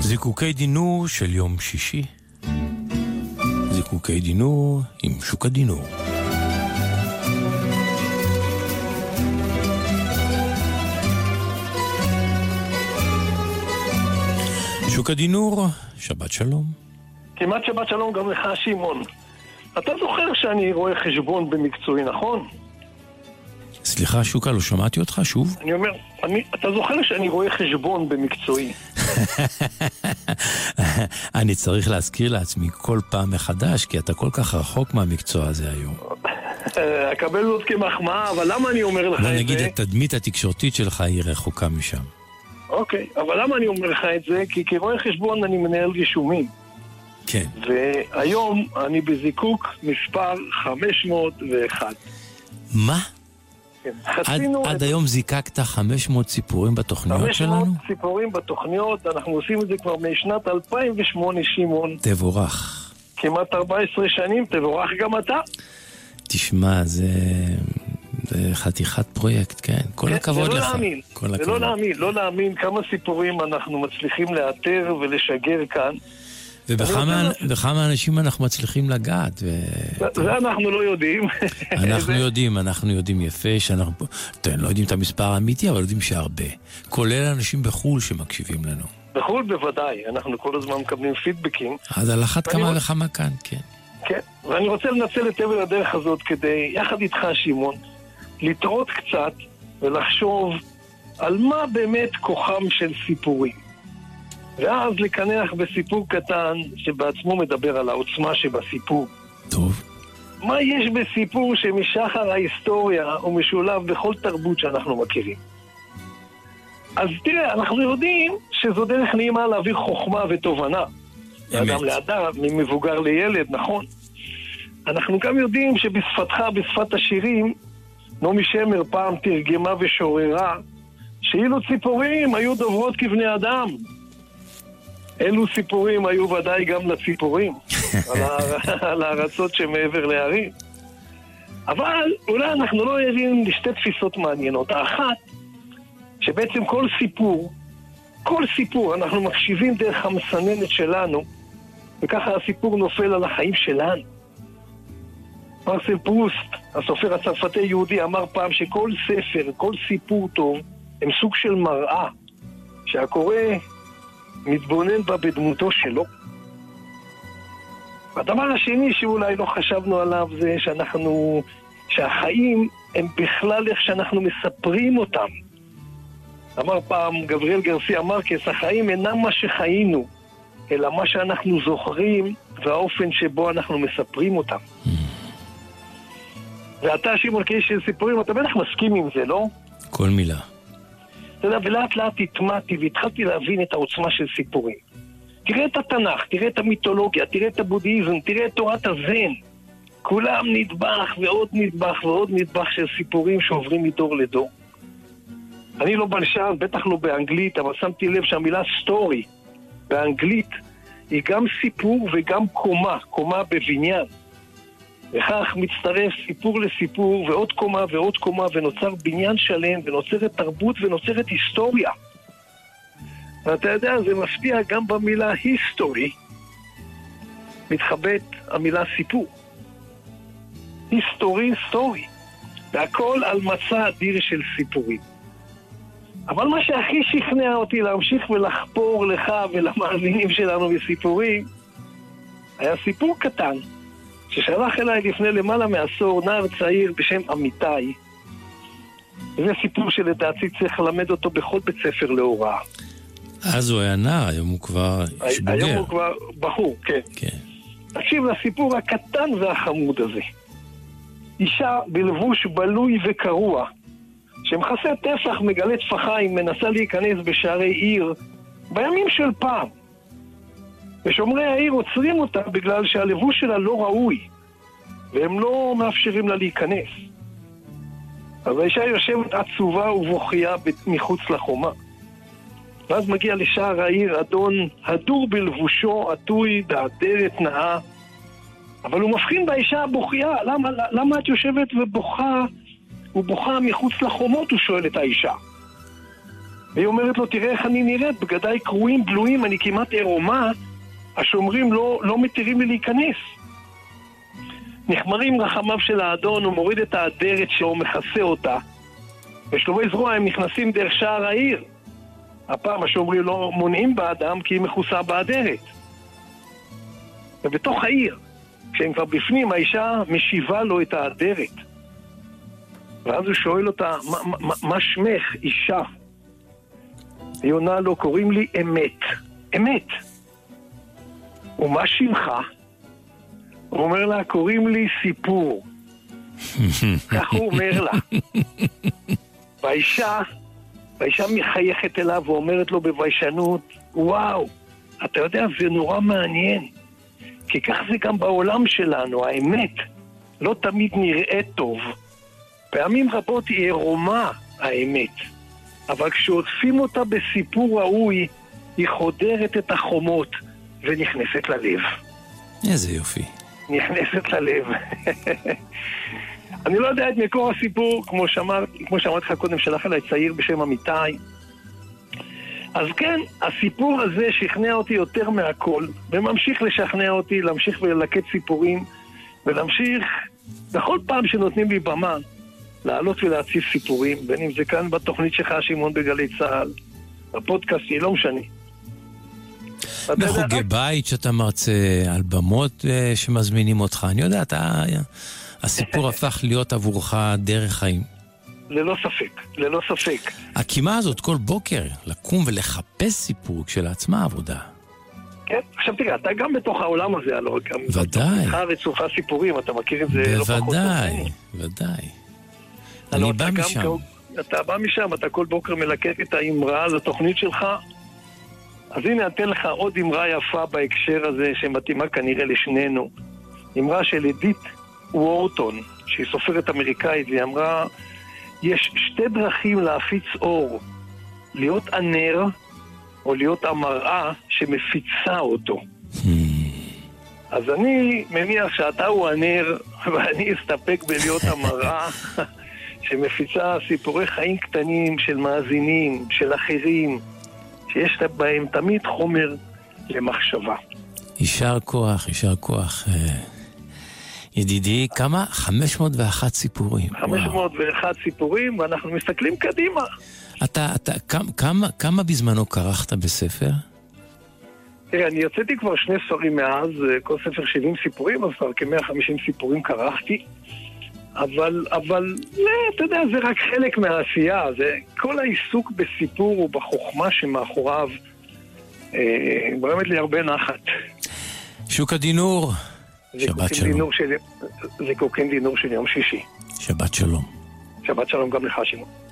זיקוקי דינור של יום שישי. זיקוקי דינור עם שוק הדינור. שוק הדינור, שבת שלום. כמעט שבת שלום גם לך, שמעון. אתה זוכר שאני רואה חשבון במקצועי, נכון? סליחה, שוקה, לא שמעתי אותך שוב? אני אומר, אתה זוכר שאני רואה חשבון במקצועי. אני צריך להזכיר לעצמי כל פעם מחדש, כי אתה כל כך רחוק מהמקצוע הזה היום. אקבל זאת כמחמאה, אבל למה אני אומר לך את זה? נגיד, התדמית התקשורתית שלך היא רחוקה משם. אוקיי, אבל למה אני אומר לך את זה? כי כרואה חשבון אני מנהל רישומים. כן. והיום אני בזיקוק מספר 501. מה? כן. עד היום זיקקת 500 סיפורים בתוכניות שלנו? 500 סיפורים בתוכניות, אנחנו עושים את זה כבר משנת 2008, שמעון. תבורך. כמעט 14 שנים, תבורך גם אתה. תשמע, זה חתיכת פרויקט, כן. כל הכבוד לך. זה לא להאמין כמה סיפורים אנחנו מצליחים לאתר ולשגר כאן. ובכמה אנשים אנחנו מצליחים לגעת. זה אנחנו לא יודעים. אנחנו יודעים יפה שאנחנו לא יודעים את המספר האמיתי, אבל יודעים שהרבה. כולל אנשים בחול שמקשיבים לנו. בחול בוודאי, אנחנו כל הזמן מקבלים פידבקים. אז על אחת כמה וכמה כאן, כן. כן, ואני רוצה לנצל את עבר הדרך הזאת כדי, יחד איתך שמעון, לטעות קצת ולחשוב על מה באמת כוחם של סיפורים. ואז לקנח בסיפור קטן שבעצמו מדבר על העוצמה שבסיפור. טוב. מה יש בסיפור שמשחר ההיסטוריה הוא משולב בכל תרבות שאנחנו מכירים? אז תראה, אנחנו יודעים שזו דרך נעימה להעביר חוכמה ותובנה. אדם לאדם, ממבוגר לילד, נכון? אנחנו גם יודעים שבשפתך, בשפת השירים, נעמי שמר פעם תרגמה ושוררה, שאילו ציפורים היו דוברות כבני אדם. אלו סיפורים היו ודאי גם לציפורים, על הארצות שמעבר להרים. אבל אולי אנחנו לא ערים לשתי תפיסות מעניינות. האחת, שבעצם כל סיפור אנחנו מקשיבים דרך המסננת שלנו, וככה הסיפור נופל על החיים שלנו. מרסל פרוסט, הסופר הצרפתי יהודי, אמר פעם שכל ספר, כל סיפור טוב, הם סוג של מראה, שהקורא מתבונן בה בדמותו שלו. הדבר השני שאולי לא חשבנו עליו זה שהחיים הם בכלל איך שאנחנו מספרים אותם. אמר פעם גבריאל גרסיה מרקס, החיים אינם מה שחיינו, אלא מה שאנחנו זוכרים והאופן שבו אנחנו מספרים אותם. ואתה, שמעון, כאיש של סיפורים, אתה בטח מסכים עם זה, לא? כל מילה. אתה יודע, ולאט לאט התמעתי והתחלתי להבין את העוצמה של סיפורים. תראה את התנ"ך, תראה את המיתולוגיה, תראה את הבודהיזם, תראה את תורת הזן. כולם נדבך ועוד נדבך ועוד נדבך של סיפורים שעוברים מדור לדור. אני לא בלשן, בטח לא באנגלית, אבל שמתי לב שהמילה סטורי באנגלית היא גם סיפור וגם קומה בבניין. וכך מצטרף סיפור לסיפור ועוד קומה ועוד קומה, ונוצר בניין שלם ונוצרת תרבות ונוצרת היסטוריה. ואתה יודע, זה משפיע גם במילה היסטורי, מתחבט המילה סיפור. היסטורי, סטורי. והכל על מצע אדיר של סיפורים. אבל מה שהכי שכנע אותי להמשיך ולחפור לך ולמאזינים שלנו בסיפורים, היה סיפור קטן, ששלח אליי לפני למעלה מעשור נער צעיר בשם אמיתי. וזה סיפור שלדעתי צריך ללמד אותו בכל בית ספר להוראה. אז הוא היה נער, היום הוא כבר איש בוגר. היום הוא כבר בחור, כן. כן. תקשיב לסיפור הקטן והחמוד הזה. אישה בלבוש בלוי וקרוע, שמכסה טפח מגלה טפחיים, מנסה להיכנס בשערי עיר בימים של פעם. ושומרי העיר עוצרים אותה בגלל שהלבוש שלה לא ראוי, והם לא מאפשרים לה להיכנס. אז האישה יושבת עצובה ובוכייה מחוץ לחומה. ואז מגיע לשער העיר אדון הדור בלבושו, עטוי באדרת נאה, אבל הוא מבחין באישה הבוכייה. למה את יושבת ובוכה מחוץ לחומות? הוא שואל את האישה. והיא אומרת לו, תראה איך אני נראית, בגדיי קרועים, בלויים, אני כמעט עירומה, השומרים לא מתירים לי להיכנס. נחמרים רחמיו של האדון, הוא מוריד את האדרת שלו, מכסה אותה, ושלומי זרוע הם נכנסים דרך שער העיר. הפעם השומרים לא מונעים באדם כי היא מכוסה באדרת. ובתוך העיר, כשהם כבר בפנים, האישה משיבה לו את האדרת. ואז הוא שואל אותה, מה שמך, אישה? היא עונה לו, קוראים לי אמת. אמת. ומה שמך? הוא אומר לה, קוראים לי סיפור. כך הוא אומר לה. והאישה מחייכת אליו ואומרת לו בביישנות, וואו, אתה יודע, זה נורא מעניין. כי כך זה גם בעולם שלנו, האמת לא תמיד נראית טוב. פעמים רבות היא עירומה, האמת. אבל כשעוטפים אותה בסיפור ראוי, היא חודרת את החומות ונכנסת ללב. איזה יופי. נכנסת ללב. אני לא יודע את מקור הסיפור, כמו שאמרתי לך קודם, שלח אליי צעיר בשם אמיתי. אז כן, הסיפור הזה שכנע אותי יותר מהכל, וממשיך לשכנע אותי, להמשיך וללקט סיפורים, ולהמשיך בכל פעם שנותנים לי במה, לעלות ולהציף סיפורים, בין אם זה כאן בתוכנית שלך, שמעון בגלי צהל, בפודקאסט, לא משנה. בחוגי בית שאתה מרצה, על במות שמזמינים אותך, אני יודע, הסיפור הפך להיות עבורך דרך חיים. ללא ספק, ללא ספק. הקימה הזאת כל בוקר, לקום ולחפש סיפור כשלעצמה עבודה. כן, עכשיו תראה, אתה גם בתוך העולם הזה, הלוא, גם ודאי. לך רצופה סיפורים, אתה מכיר את זה לא פחות. בוודאי, ודאי. אני בא משם. אתה בא משם, אתה כל בוקר מלקט את האמרה, זו תוכנית שלך. אז הנה, אתן לך עוד אמרה יפה בהקשר הזה, שמתאימה כנראה לשנינו. אמרה של אדית וורטון, שהיא סופרת אמריקאית, והיא אמרה, יש שתי דרכים להפיץ אור, להיות ענר או להיות המראה שמפיצה אותו. אז אני מניח שאתה הוא ענר, ואני אסתפק בלהיות המראה שמפיצה סיפורי חיים קטנים של מאזינים, של אחרים, שיש בהם תמיד חומר למחשבה. יישר כוח, יישר כוח. ידידי, כמה? 501 סיפורים. 501 סיפורים, ואנחנו מסתכלים קדימה. כמה בזמנו קרחת בספר? תראה, אני יוצאתי כבר 2 ספרים מאז, כל ספר 70 סיפורים, אז כבר כ-150 סיפורים קרחתי. אבל אתה יודע, זה רק חלק מהעשייה. זה כל העיסוק בסיפור ובחוכמה שמאחוריו גורמת לי הרבה נחת. שוק הדינור. שבת שלום. זה קוקן דינור של יום שישי. שבת שלום. שבת שלום גם לך, שמעון.